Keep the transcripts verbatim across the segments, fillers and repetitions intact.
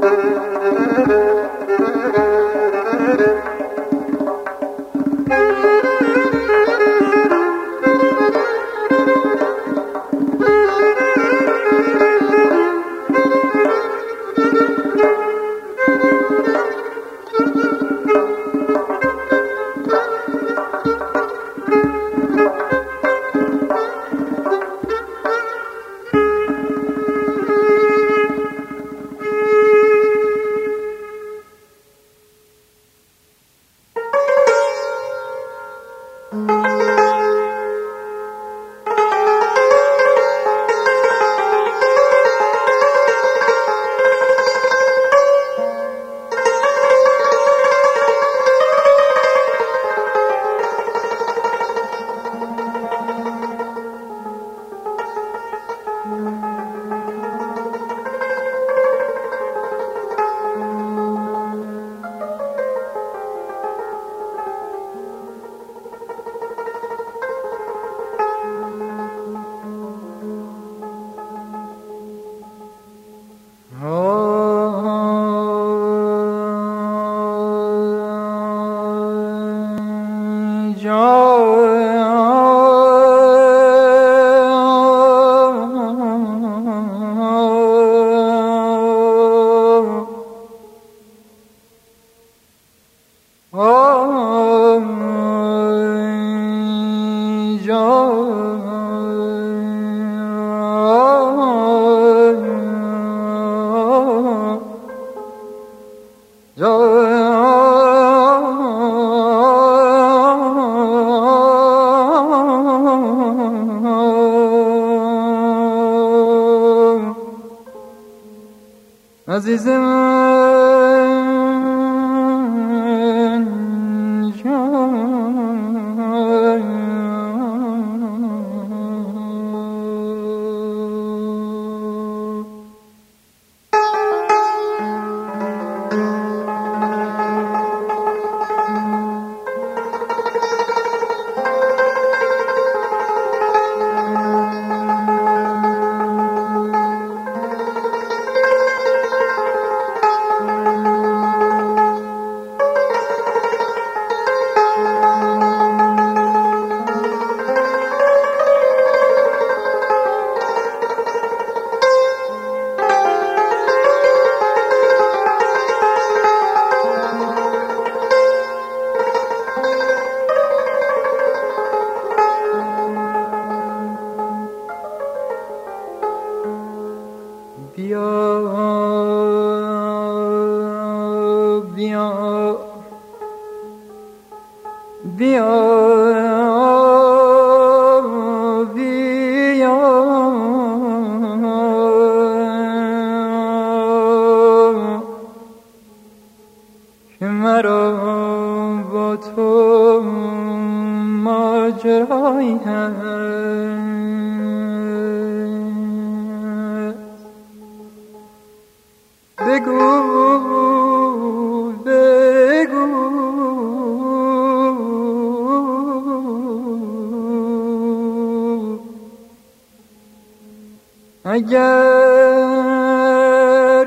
اگر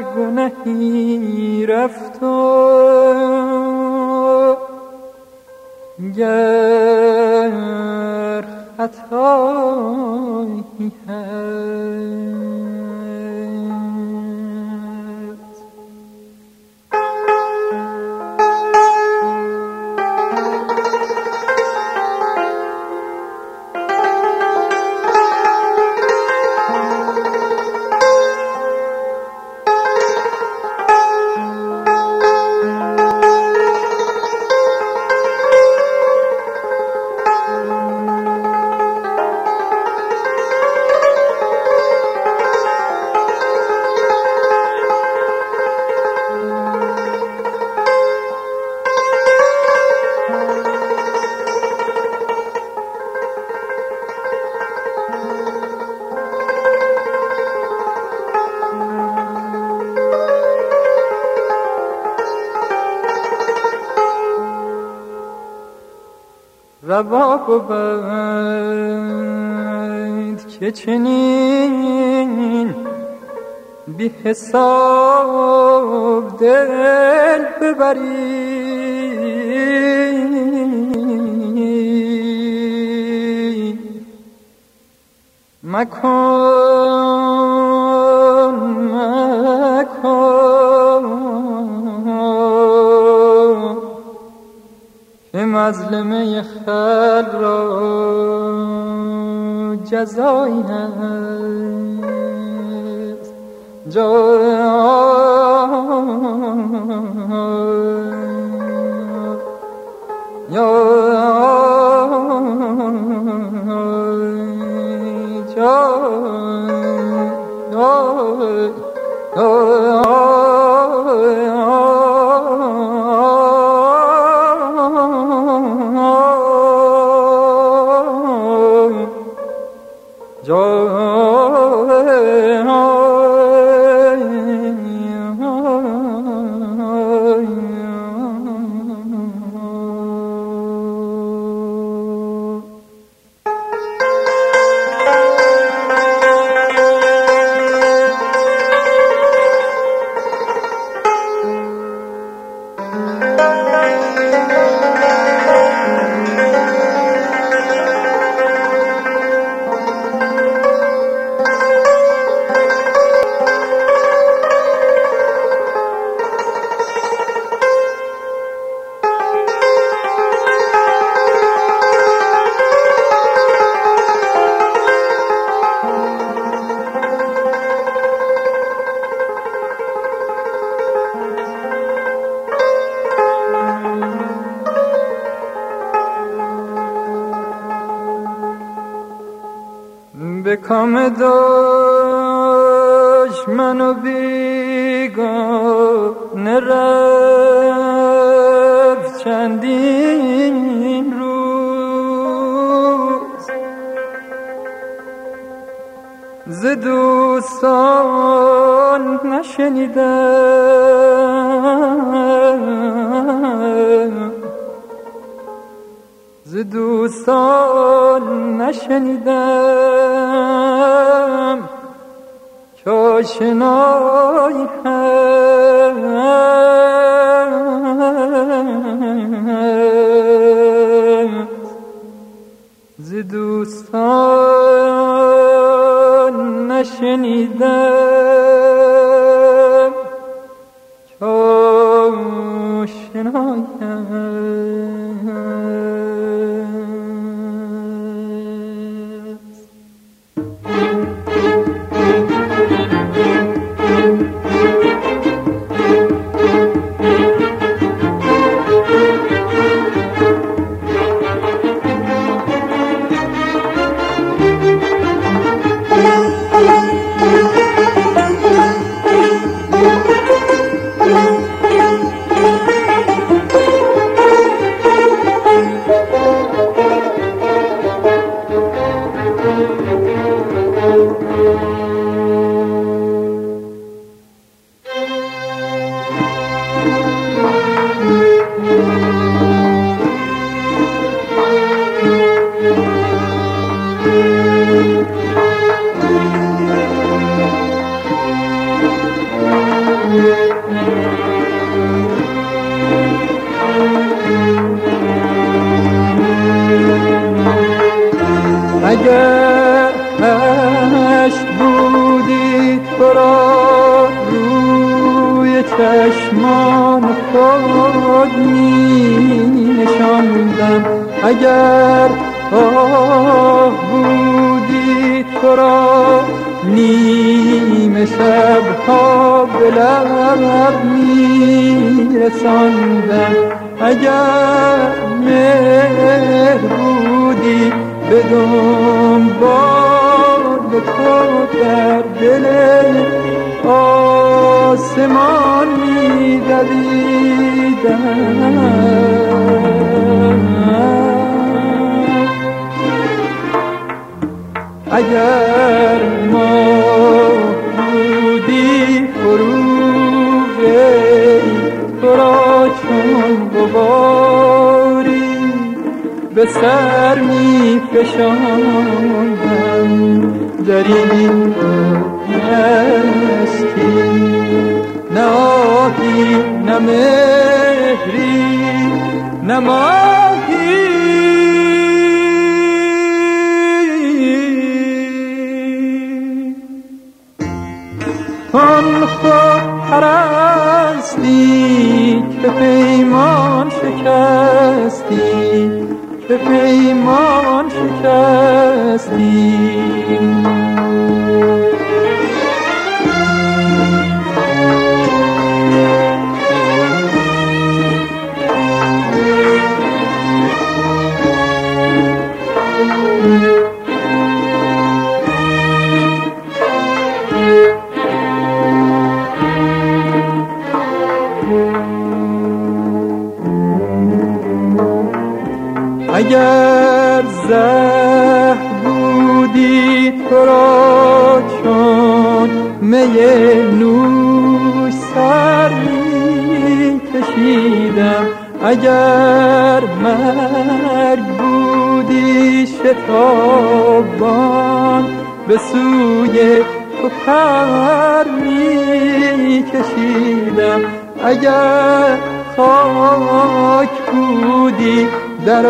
گناهی رفت و گر خطایی هست روا بود که چنین بی حساب دل ببری مکن مکن که مظلمه خلق را جزایی هست به کام دشمن و بیگانه رفت چندین روز ز دوستان نشنیدم ز دوستان نشنیدم که آشنایی هست ز دوستان نشنیدم که آشنایی هست. اگر عشق بودی تو را روی چشمان خود می نشاندم اگر آه بودی تو را نیمه شبها به لب می رساندم اگر مهر بودی به دنبال تو در دل آسمان می دویدم اگر ما بودی فروغ تو را چون غباری به سر می فشاندم در این نه آهی نه مهری نه ماهی آن خود پرستی که پیمان شکستی که پیمان شکستی اگر زهر بودی تو را چون می نوش سر می کشیدم، اگر مرگ بودی شتابان به سوی تو پر می کشیدم، اگر خاک بودی در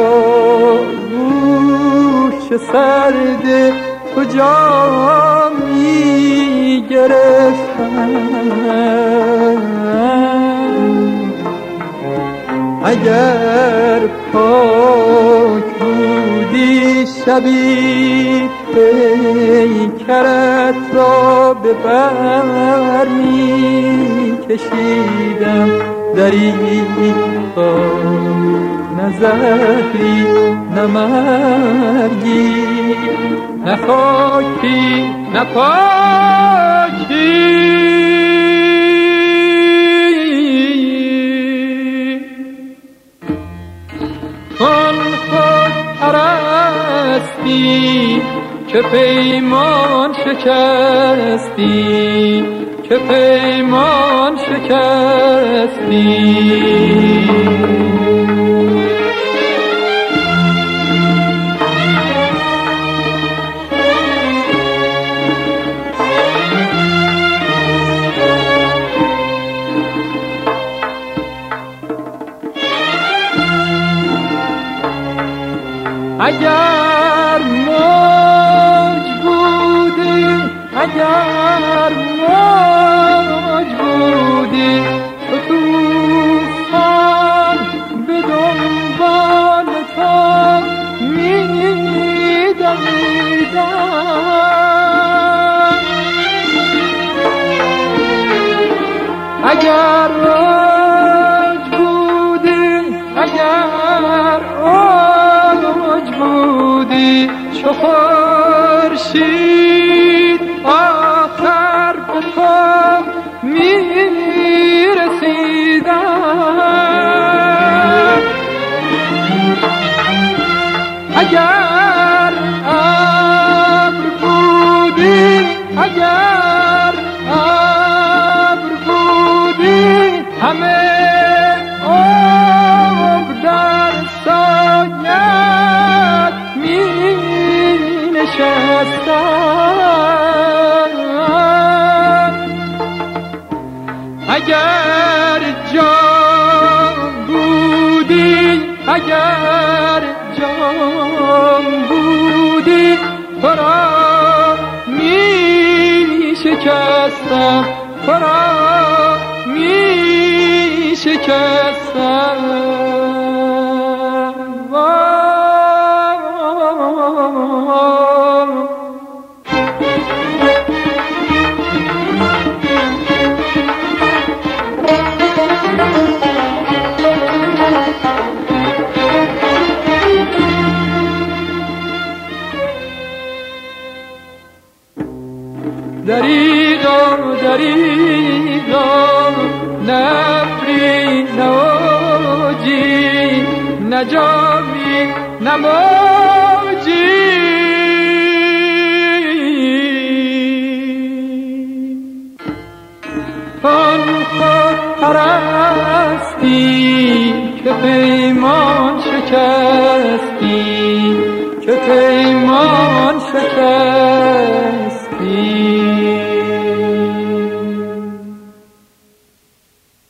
آغوش سرد تو جا می گرفتم، اگر پاک بودی شبی پیکرت را به بر می کشیدم، دریغا نه زهری نه مرگی نه خاکی نه پاکی آن خود پرستی که پیمان شکستی که پیمان شکستی اگر موج بودی اگر موج بودی تو طوفان به دنبال تو می‌دویدم، اگر موج بودی اگر موج بودی چو خورشید آخر به تو می‌رسیدم، اگر ابر بودی اگر ابر بودی همه عمر در سایت می نشستم، اگر جام بودی اگر جام بودی تو را می شکستم تو را می شکستم. دریغا دریغا نفری نوجی نجامی نموجی آن خود پرستی که پیمان شکستی که پیمان شکستی